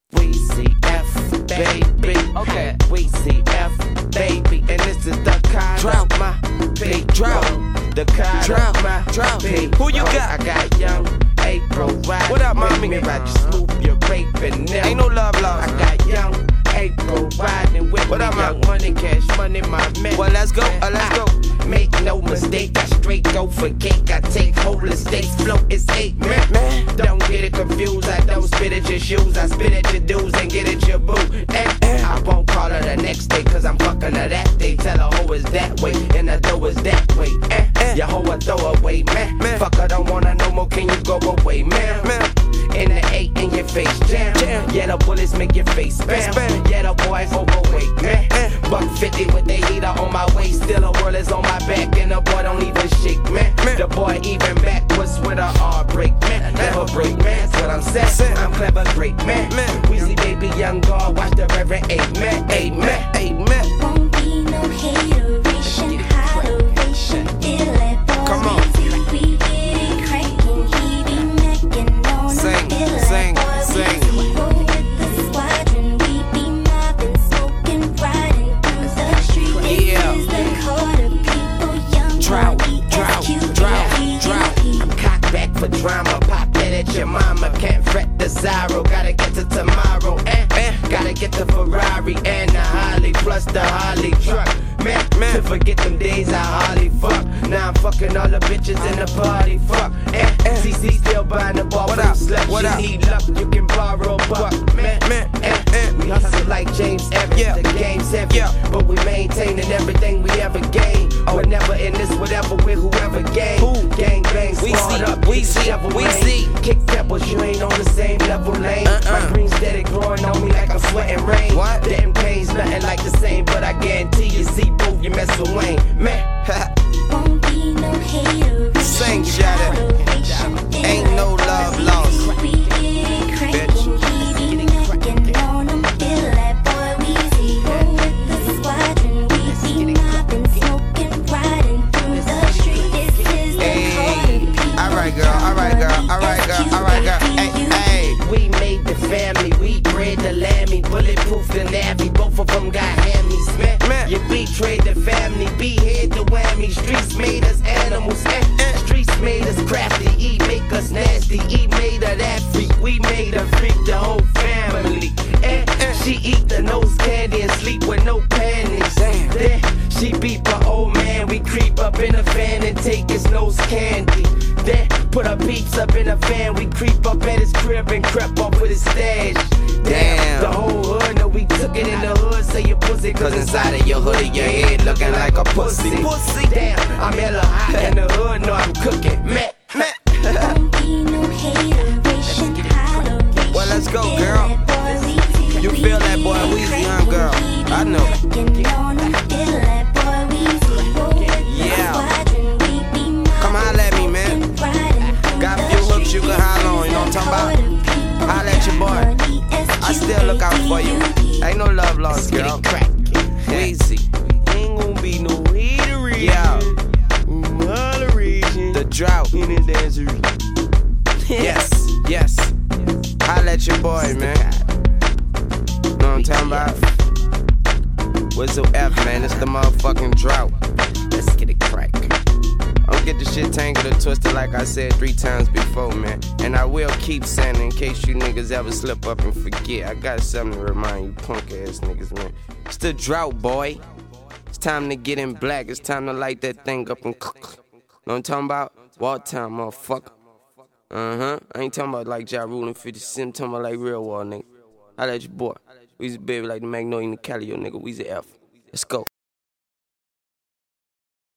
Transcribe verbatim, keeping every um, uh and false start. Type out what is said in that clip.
Weezy F, baby. Okay. Weezy F, baby. And this is the kind Drought. of my big Drought. The kind Drought. of my Drought. big Who you bro. got? I got young April riding What up, with mommy? me. Ride you smooth, you're raping them. Ain't no love lost. I got young April riding with What me. up, ma? Young money, cash money, my man. Well, let's go. Uh, let's go. Make no mistake, I straight go for cake. I take whole estates, flow is eight, man. Man. Don't get it confused, I don't spit at your shoes. I spit at your dudes and get at your boo. And I won't call her the next day, cause I'm fucking her that day. Tell her hoe is that way, and the dough is that way. And your hoe a throw away, man. Man. Fuck her, don't wanna no more, can you go away, man? Man. In the eight in your face jam. Jam. Yeah, the bullets make your face spam. Spam. Yeah, the boys overweight, man. Eh. Buck fifty with the heater on my waist. Still a world is on my back, and the boy don't even shake, man. Man. The boy even backwards with a hard break, man. Never break, man. That's what I'm saying. Saying. I'm clever, great, man. Man. Weezy baby, young God, watch the Reverend Amen. Amen. Amen. Won't be no hateration, holleration, feel it, boy. Come on. We get it cranking, he be macking on Sing, them, feel it, sing, boy. sing. We roll with the squadron, we be mobbing, smoking, riding through the street. Yeah. This is the Carter people, young Drought, boy, drought, E S Q, drought, E D P. drought. I'm cocked back for drama, pop that at your mama. Can't fret the Zyro, gotta get to tomorrow. Eh, eh. Gotta get the Ferrari and the Harley, plus the Harley truck. Man, Man. to forget them days I hardly fuck. Now I'm fucking all the bitches in the party, fuck. Eh, Eh. C C still buying the ball What from up? sluts. What you up? need luck, you can borrow a buck. Man, Man. eh, Eh. we hustle like James Evans, Yeah. the game's heavy. Yeah. But we maintaining everything we ever gained. We're never in this, whatever, with whoever gain. Who? Gang bang, We squad see, up, we kick see, shovel we rain. see. Kick peppers, you ain't on the same level lane. Uh-uh. My green steady growing on me like I'm sweating rain. What? Damn pain's nothing like the same, but I guarantee you see both you mess with Wayne. Man, Won't be no hateration, Sing, shout it. holleration, feel Ain't no it, boy. love lost. We get it cranking, he be macking on them, feel it, boy. Weezy roll with the squadron, we be mobbing, smoking, riding through the street. This is the Hey. Carter people, Alright, girl. Alright, girl. Alright, girl. Alright, girl. Hey, hey. we made the family, we bred the lammy, bulletproof the navy, both of them got hammies, man. Man. You betrayed the family, behead the whammy, streets made us animals, eh, eh. Streets made us crafty, E make us nasty, E made her that freak, we made her freak the whole family, eh, eh. She eat the nose candy and sleep with no panties, Damn. then she beat her old man, we creep up in a van and take his nose candy. Then put our beats up in a van, we creep up at his crib and crept up with his stash. Damn. The whole hood know we took it in the hood, say you pussy, cause inside of your hoodie, your head looking like a pussy. Pussy. Damn, I'm hella hot in the hood, know I'm cooking. Man, Man. won't be no hateration, holleration, Well, let's go, feel girl. it, boy. Weezy, You feel that, boy? we Weezy, get huh, girl? cranking, I know. he be macking on them, feel it, boy. Weezy roll with the Yeah. squadron, we be Come holla at me, man. mobbing, riding through Got a the few hooks you street. can holla on, you know what I'm talking about? Holla at your boy. I still look out for you. Ain't no love lost, get girl. it crackin'. Weezy. Ain't gon' be no hateration. Yeah. Holleration. The drought. In the dancery. Yes, yes. Holla at your boy, man. Know what I'm talking about? Whistle F, man. It's the motherfucking drought. Let's get it crackin'. Don't get the shit tangled or twisted like I said three times before, man. And I will keep saying it in case you niggas ever slip up and forget. I got something to remind you punk ass niggas, man. It's the drought, boy. It's time to get in black. It's time to light that thing up and cook. Know what I'm talking about? War time, motherfucker. Uh-huh. I ain't talking about like Ja Rule and fifty Cent. I'm talking about like real war, nigga. I let your boy. Weezy baby like the Magnolia and the Cali, yo, nigga. Weezy F. Let's go.